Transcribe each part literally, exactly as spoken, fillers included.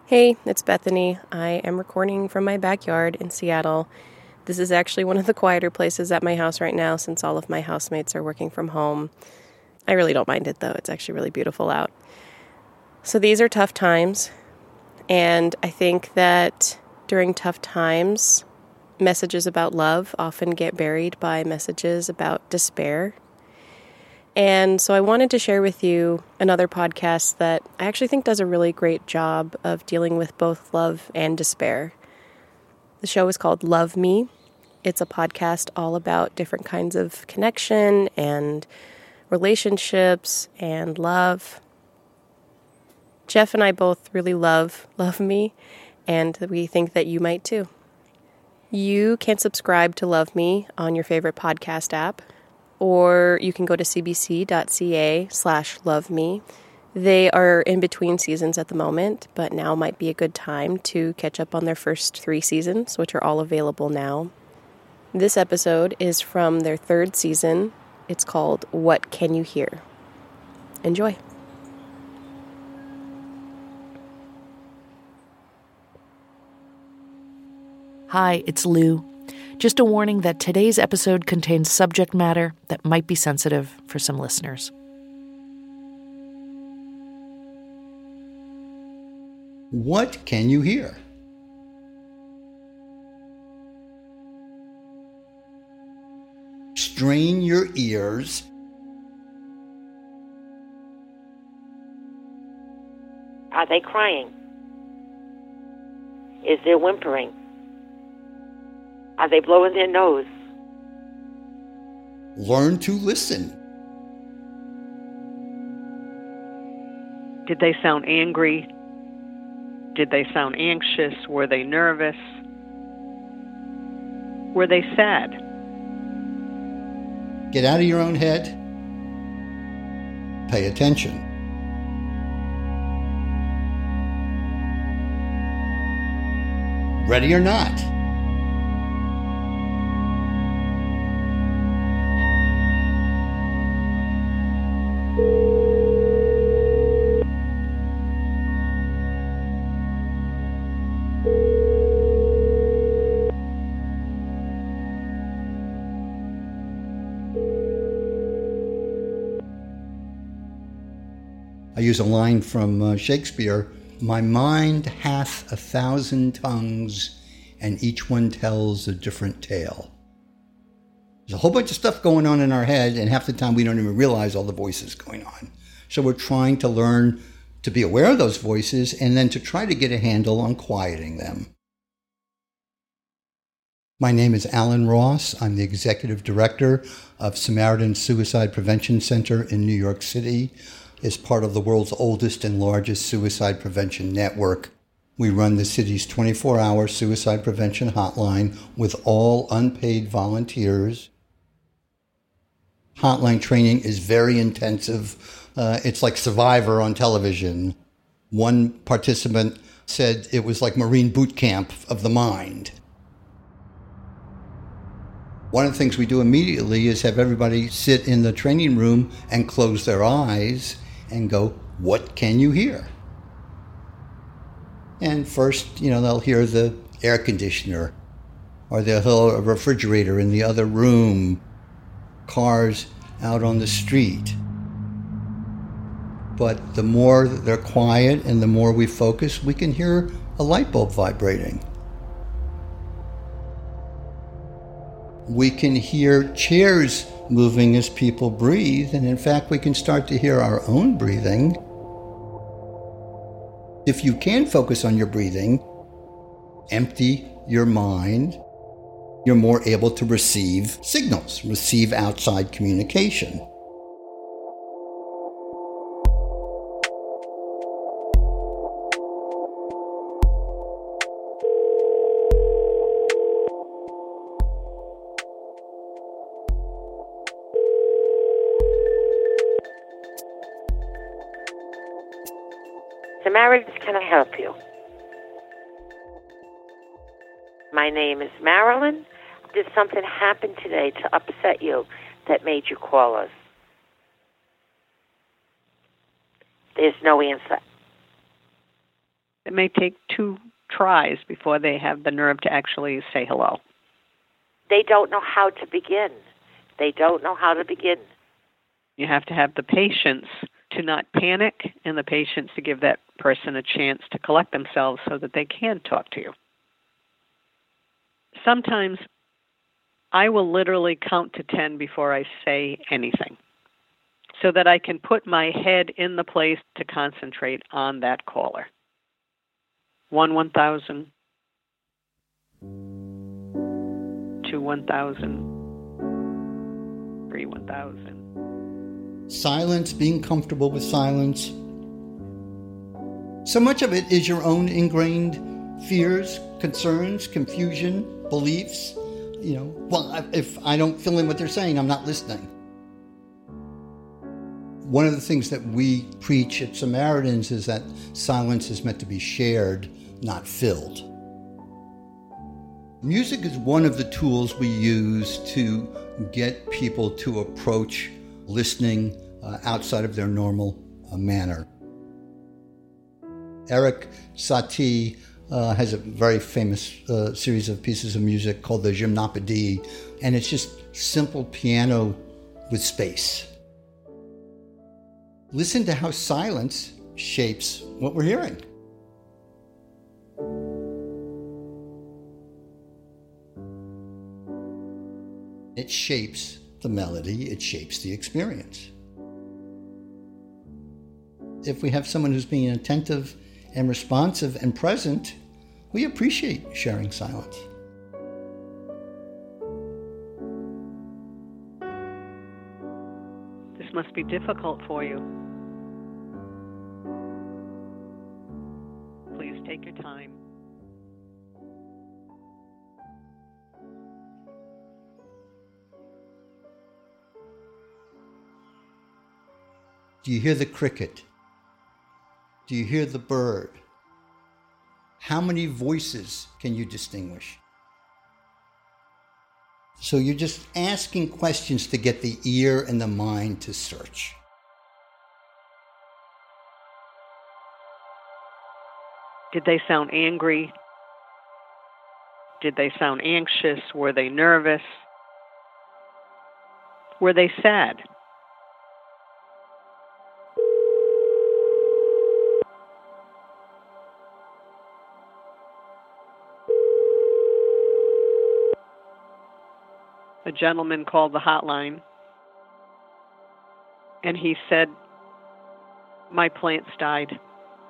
Hey, it's Bethany. I am recording from my backyard in Seattle. This is actually one of the quieter places at my house right now since all of my housemates are working from home. I really don't mind it though. It's actually really beautiful out. So these are tough times, and I think that during tough times, messages about love often get buried by messages about despair. And so I wanted to share with you another podcast that I actually think does a really great job of dealing with both love and despair. The show is called Love Me. It's a podcast all about different kinds of connection and relationships and love. Jeff and I both really love Love Me, and we think that you might too. You can subscribe to Love Me on your favorite podcast app, or you can go to cbc.ca slash love me. They are in between seasons at the moment, but now might be a good time to catch up on their first three seasons, which are all available now. This episode is from their third season. It's called What Can You Hear? Enjoy. Hi, it's Lou. Just a warning that today's episode contains subject matter that might be sensitive for some listeners. What can you hear? Strain your ears. Are they crying? Is there whimpering? Are they blowing their nose? Learn to listen. Did they sound angry? Did they sound anxious? Were they nervous? Were they sad? Get out of your own head. Pay attention. Ready or not? I use a line from uh, Shakespeare, "My mind hath a thousand tongues, and each one tells a different tale." There's a whole bunch of stuff going on in our head, and half the time we don't even realize all the voices going on. So we're trying to learn to be aware of those voices and then to try to get a handle on quieting them. My name is Alan Ross. I'm the Executive Director of Samaritan Suicide Prevention Center in New York City. As part of the world's oldest and largest suicide prevention network. We run the city's twenty-four hour suicide prevention hotline with all unpaid volunteers. Hotline training is very intensive. Uh, it's like Survivor on television. One participant said it was like Marine boot camp of the mind. One of the things we do immediately is have everybody sit in the training room and close their eyes and go, what can you hear? And first, you know, they'll hear the air conditioner, or they'll hear a refrigerator in the other room, cars out on the street. But the more they're quiet and the more we focus, we can hear a light bulb vibrating. We can hear chairs moving as people breathe, and in fact, we can start to hear our own breathing. If you can focus on your breathing, empty your mind, you're more able to receive signals, receive outside communication. Samaritans, can I help you? My name is Marilyn. Did something happen today to upset you that made you call us? There's no answer. It may take two tries before they have the nerve to actually say hello. They don't know how to begin. They don't know how to begin. You have to have the patience to not panic and the patience to give that person a chance to collect themselves so that they can talk to you. Sometimes I will literally count to ten before I say anything so that I can put my head in the place to concentrate on that caller. One, one thousand. Two, one thousand. Three, one thousand. Silence, being comfortable with silence. So much of it is your own ingrained fears, concerns, confusion, beliefs. You know, well, if I don't fill in what they're saying, I'm not listening. One of the things that we preach at Samaritans is that silence is meant to be shared, not filled. Music is one of the tools we use to get people to approach listening uh, outside of their normal uh, manner. Eric Satie uh, has a very famous uh, series of pieces of music called the Gymnopédie, and it's just simple piano with space. Listen to how silence shapes what we're hearing. It shapes the melody, it shapes the experience. If we have someone who's being attentive and responsive and present, we appreciate sharing silence. This must be difficult for you. Please take your time. Do you hear the cricket? Do you hear the bird? How many voices can you distinguish? So you're just asking questions to get the ear and the mind to search. Did they sound angry? Did they sound anxious? Were they nervous? Were they sad? A gentleman called the hotline, and he said, "My plants died."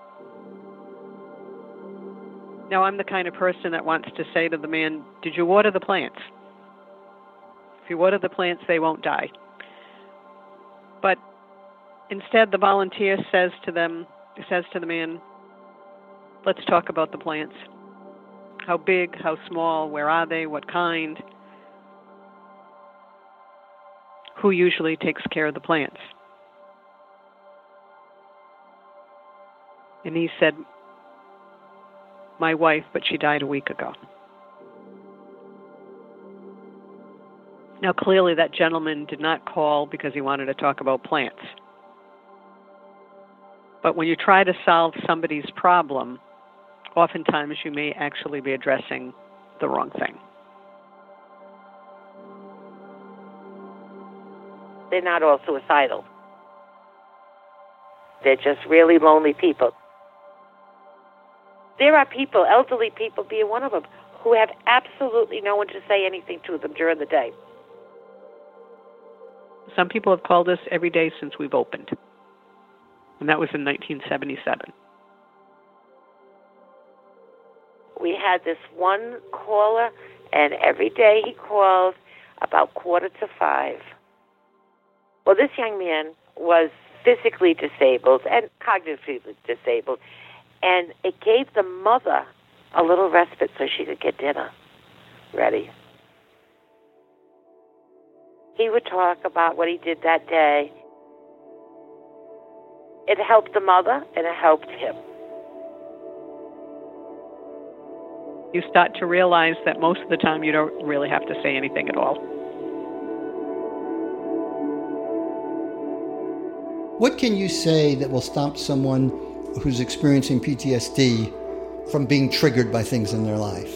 Now, I'm the kind of person that wants to say to the man, "Did you water the plants? If you water the plants, they won't die." But instead, the volunteer says to them, says to the man, "Let's talk about the plants. How big, how small, where are they, what kind? Who usually takes care of the plants?" And he said, "My wife, but she died a week ago." Now, clearly that gentleman did not call because he wanted to talk about plants. But when you try to solve somebody's problem, oftentimes you may actually be addressing the wrong thing. They're not all suicidal. They're just really lonely people. There are people, elderly people being one of them, who have absolutely no one to say anything to them during the day. Some people have called us every day since we've opened. And that was in nineteen seventy-seven. We had this one caller, and every day he called about quarter to five. Well, this young man was physically disabled and cognitively disabled, and it gave the mother a little respite so she could get dinner ready. He would talk about what he did that day. It helped the mother, and it helped him. You start to realize that most of the time you don't really have to say anything at all. What can you say that will stop someone who's experiencing P T S D from being triggered by things in their life?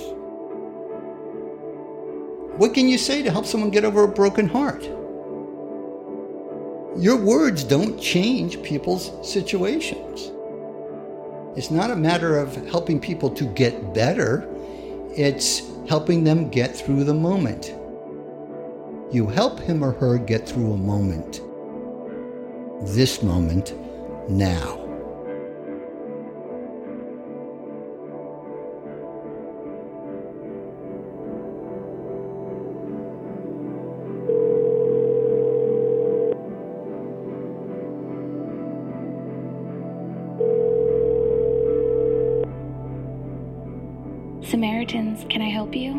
What can you say to help someone get over a broken heart? Your words don't change people's situations. It's not a matter of helping people to get better. It's helping them get through the moment. You help him or her get through a moment. This moment, now. Samaritans, can I help you?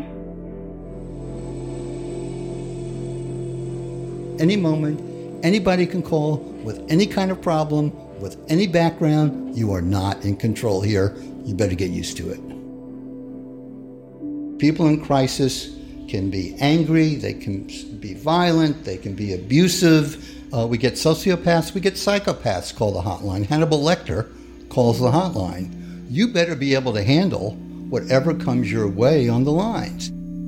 Any moment, anybody can call with any kind of problem, with any background. You are not in control here. You better get used to it. People in crisis can be angry, they can be violent, they can be abusive. Uh, we get sociopaths, we get psychopaths call the hotline. Hannibal Lecter calls the hotline. You better be able to handle whatever comes your way on the lines.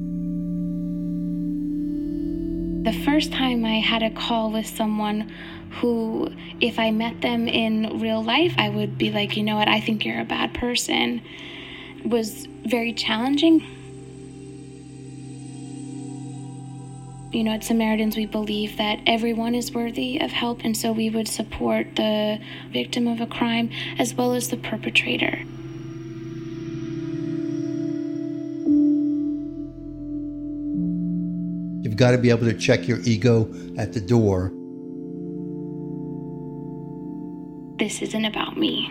The first time I had a call with someone who, if I met them in real life, I would be like, you know what, I think you're a bad person, was very challenging. You know, at Samaritans, we believe that everyone is worthy of help, and so we would support the victim of a crime as well as the perpetrator. You've got to be able to check your ego at the door. This isn't about me.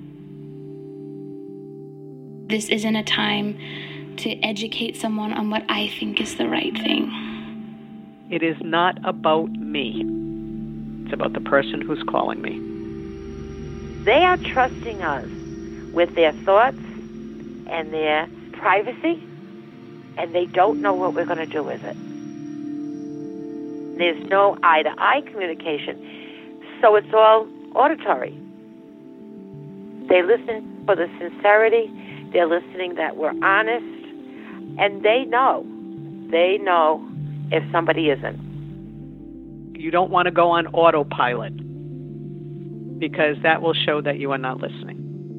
This isn't a time to educate someone on what I think is the right thing. It is not about me. It's about the person who's calling me. They are trusting us with their thoughts and their privacy, and they don't know what we're going to do with it. There's no eye-to-eye communication, so it's all auditory. They listen for the sincerity. They're listening that we're honest, and they know. They know if somebody isn't. You don't want to go on autopilot because that will show that you are not listening.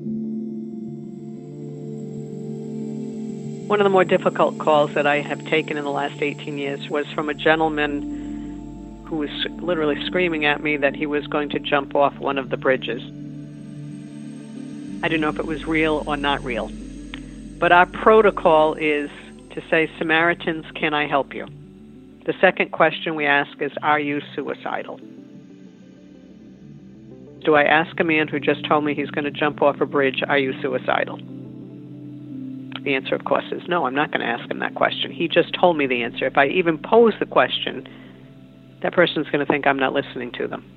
One of the more difficult calls that I have taken in the last eighteen years was from a gentleman who was literally screaming at me that he was going to jump off one of the bridges. I didn't know if it was real or not real. But our protocol is to say, Samaritans, can I help you? The second question we ask is, are you suicidal? Do I ask a man who just told me he's going to jump off a bridge, are you suicidal? The answer, of course, is no, I'm not going to ask him that question. He just told me the answer. If I even pose the question, that person's going to think I'm not listening to them.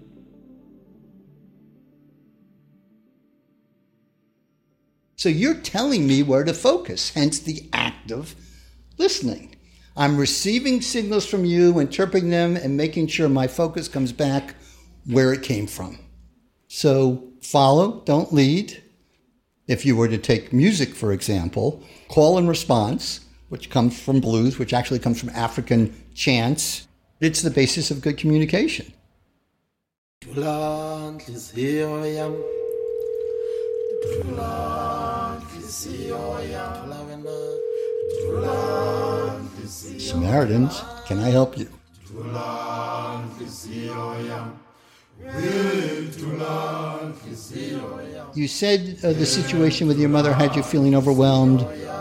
So you're telling me where to focus, hence the act of listening. I'm receiving signals from you, interpreting them, and making sure my focus comes back where it came from. So follow, don't lead. If you were to take music, for example, call and response, which comes from blues, which actually comes from African chants, it's the basis of good communication. Samaritans, can I help you? You said uh, the situation with your mother had you feeling overwhelmed.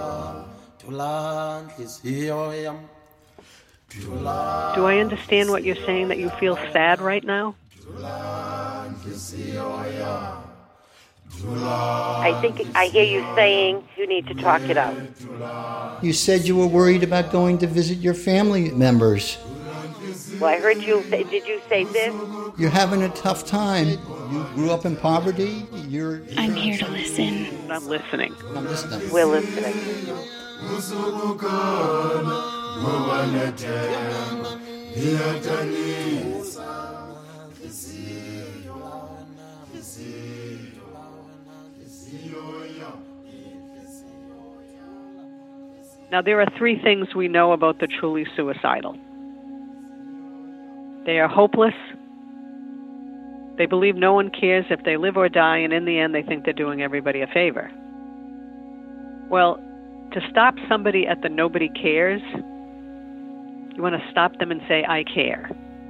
Do I understand what you're saying, that you feel sad right now? I think I hear you saying you need to talk it out. You said you were worried about going to visit your family members. Well, I heard you say, did you say this? You're having a tough time. You grew up in poverty. You're... I'm here to listen. I'm listening. I'm listening. We're listening. Now, there are three things we know about the truly suicidal. They are hopeless. They believe no one cares if they live or die, and in the end, they think they're doing everybody a favor. Well, to stop somebody at the nobody cares, you want to stop them and say, I care.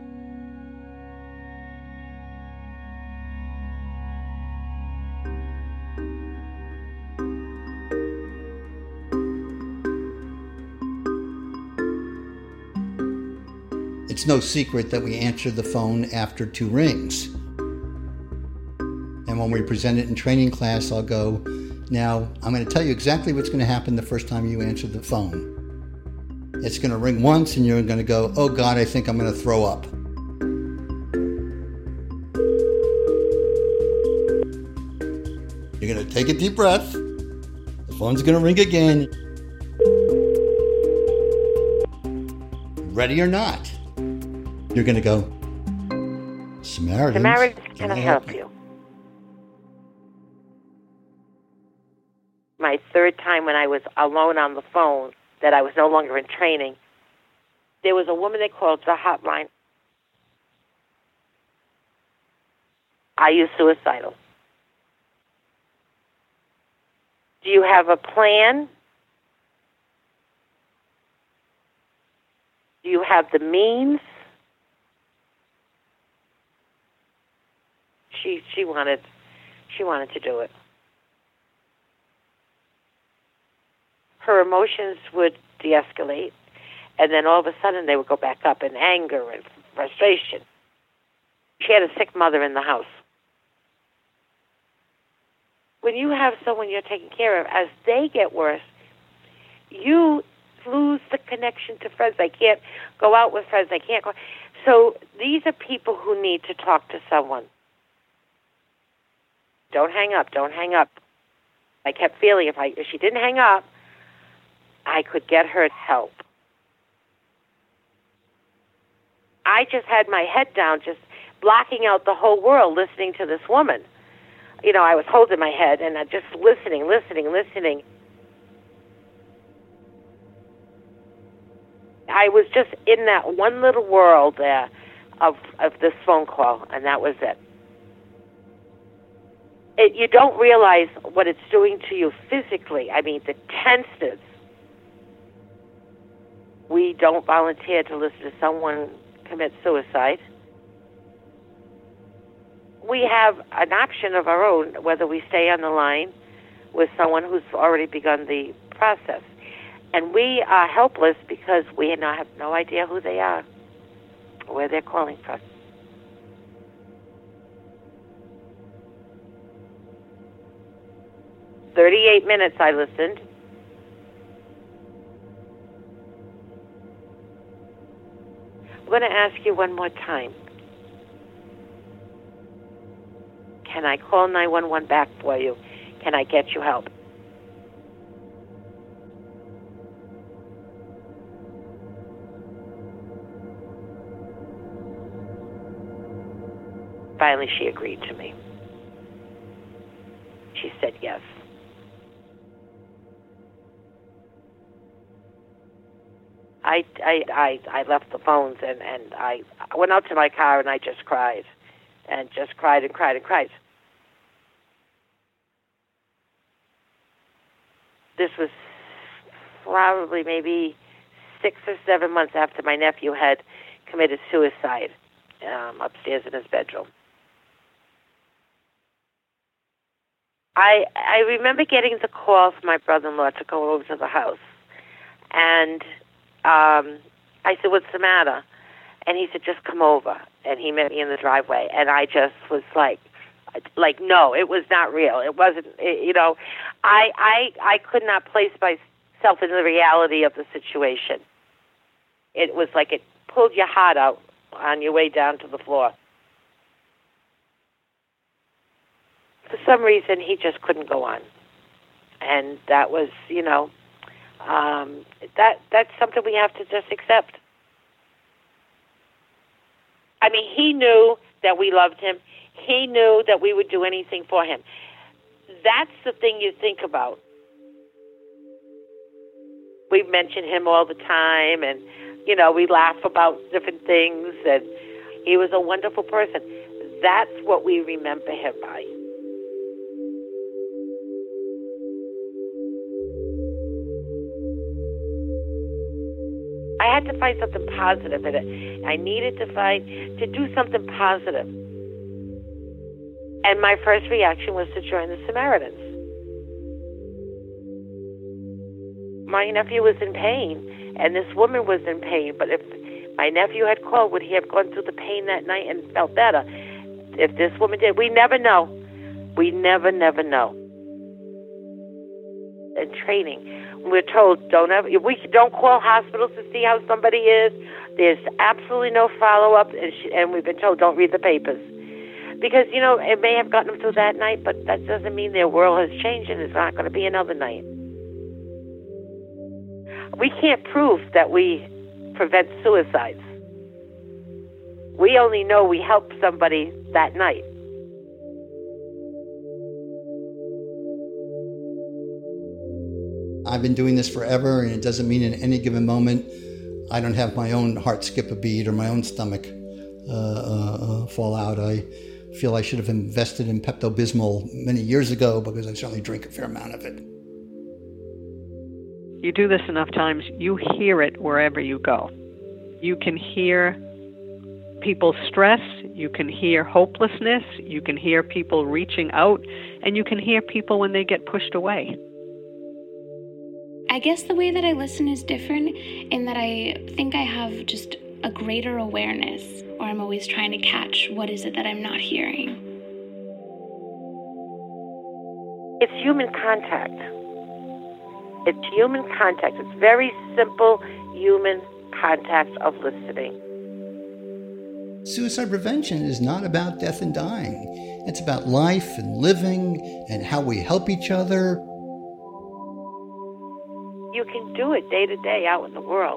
It's no secret that we answer the phone after two rings. And when we present it in training class, I'll go, now, I'm going to tell you exactly what's going to happen the first time you answer the phone. It's going to ring once and you're going to go, oh God, I think I'm going to throw up. You're going to take a deep breath. The phone's going to ring again. Ready or not, you're going to go, Samaritans, Samaritans, can I help you? My third time when I was alone on the phone, that I was no longer in training, there was a woman that called the hotline. Are you suicidal? Do you have a plan? Do you have the means? She she wanted she wanted to do it. Her emotions would de-escalate, and then all of a sudden they would go back up in anger and frustration. She had a sick mother in the house. When you have someone you're taking care of, as they get worse, you lose the connection to friends. They can't go out with friends. They can't go. So these are people who need to talk to someone. Don't hang up. Don't hang up. I kept feeling if I if she didn't hang up, I could get her help. I just had my head down, just blocking out the whole world, listening to this woman. You know, I was holding my head and I just listening, listening, listening. I was just in that one little world there of of this phone call, and that was it. It, you don't realize what it's doing to you physically. I mean, the tenseness. We don't volunteer to listen to someone commit suicide. We have an option of our own, whether we stay on the line with someone who's already begun the process. And we are helpless because we have no idea who they are, where they're calling from. thirty-eight minutes I listened. I'm going to ask you one more time. Can I call nine one one back for you? Can I get you help? Finally, she agreed to me. She said yes. I, I, I, I left the phones and, and I went out to my car and I just cried and just cried and cried and cried. This was probably maybe six or seven months after my nephew had committed suicide um, upstairs in his bedroom. I I remember getting the call from my brother-in-law to go over to the house. And um, I said, what's the matter? And he said, just come over. And he met me in the driveway. And I just was like, like, no, it was not real. It wasn't, it, you know, I, I, I could not place myself in the reality of the situation. It was like it pulled your heart out on your way down to the floor. For some reason, he just couldn't go on. And that was, you know, um, that that's something we have to just accept. I mean, he knew that we loved him. He knew that we would do anything for him. That's the thing you think about we mention him all the time, and, you know, we laugh about different things, and he was a wonderful person. That's what we remember him by. I had to find something positive in it. I needed to find, to do something positive. And my first reaction was to join the Samaritans. My nephew was in pain, and this woman was in pain. But if my nephew had called, would he have gone through the pain that night and felt better? If this woman did, we never know. We never, never know. In training, we're told don't ever, we don't call hospitals to see how somebody is. There's absolutely no follow-up, and, she, and we've been told don't read the papers. Because, you know, it may have gotten them through that night, but that doesn't mean their world has changed and it's not going to be another night. We can't prove that we prevent suicides. We only know we helped somebody that night. I've been doing this forever, and it doesn't mean in any given moment I don't have my own heart skip a beat or my own stomach uh, uh, fall out. I feel I should have invested in Pepto-Bismol many years ago because I certainly drink a fair amount of it. You do this enough times, you hear it wherever you go. You can hear people's stress, you can hear hopelessness, you can hear people reaching out, and you can hear people when they get pushed away. I guess the way that I listen is different in that I think I have just a greater awareness, or I'm always trying to catch what is it that I'm not hearing. It's human contact. It's human contact. It's very simple human contact of listening. Suicide prevention is not about death and dying. It's about life and living and how we help each other. You can do it day to day out in the world.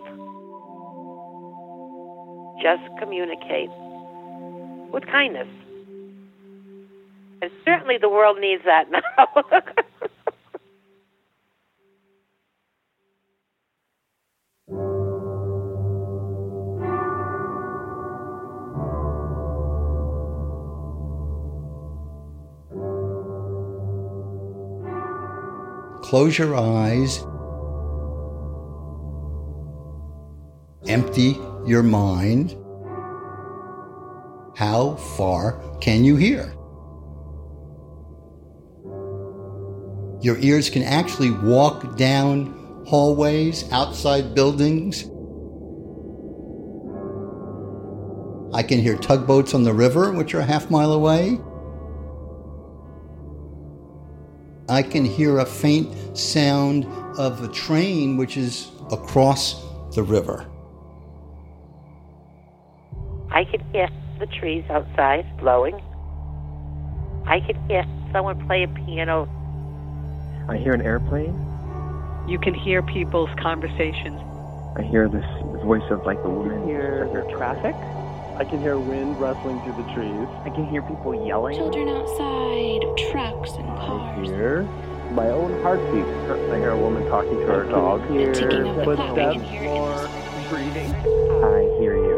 Just communicate with kindness. And certainly the world needs that now. Close your eyes. Empty your mind. How far can you hear? Your ears can actually walk down hallways, outside buildings. I can hear tugboats on the river, which are a half mile away. I can hear a faint sound of a train, which is across the river. I can hear the trees outside blowing. I can hear someone play a piano. I hear an airplane. You can hear people's conversations. I hear this voice of like a woman. I hear, hear traffic. I can hear wind rustling through the trees. I can hear people yelling. Children outside, trucks and cars. I hear my own heartbeat. I hear a woman talking to her dog. The ticking of the clock. I can hear more breathing. I hear you.